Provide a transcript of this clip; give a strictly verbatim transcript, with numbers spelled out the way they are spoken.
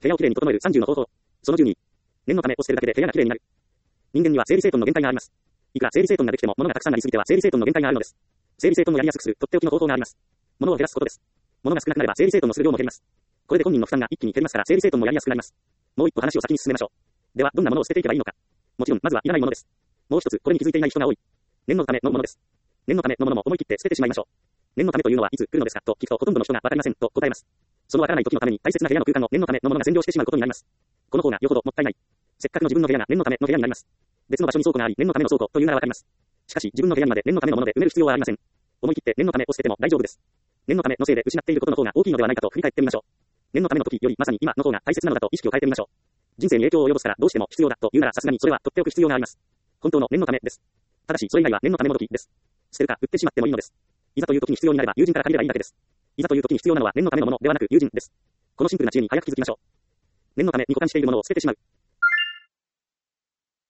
部屋をきれいに整えるさんじゅうの方法。そのじゅうに。念のためを捨てるだけで部屋がきれいになる。人間には整理整頓の限界があります。いくら整理整頓ができても物がたくさんなりすぎては整理整頓の限界があるのです。整理整頓をやりやすくするとっておきの方法があります。物を減らすことです。物が少なくなれば整理整頓のする量も減ります。これで本人の負担が一気に減りますから整理整頓もやりやすくなります。もう一歩話を先に進めましょう。ではどんなものを捨てていけばいいのか。もちろんまずはいらないものです。もう一つこれに気づいていない人が多い。念のためのものです。念のためのものも思い切って捨ててしまいましょう。念のためというのはいつ来るのですかと聞くとほとんどの人がわかりませんと答えます。そのわからない時のために大切な部屋の空間を念のためのものが占領してしまうことになります。この方がよほどもったいない。せっかくの自分の部屋が念のための部屋になります。別の場所に倉庫があり念のための倉庫というならわかります。しかし自分の部屋にまで念のためのもので埋める必要はありません。思い切って念のためを捨てても大丈夫です。念のためのせいで失っていることの方が大きいのではないかと振り返ってみましょう。念のための時よりまさに今の方が大切なのだと意識を変えてみましょう。人生に影響を及ぼすからどうしても必要だというならさすがにそれは取っておく必要があります。本当の念のためです。ただしそれ以外は念のためもどきです。捨てるか売ってしまってもいいのです。いざという時に必要になれば友人から借りればいいだけです。いざという時に必要なのは念のためのものではなく友人です。このシンプルな知恵に早く気づきましょう。念のために保管しているものを捨ててしまう。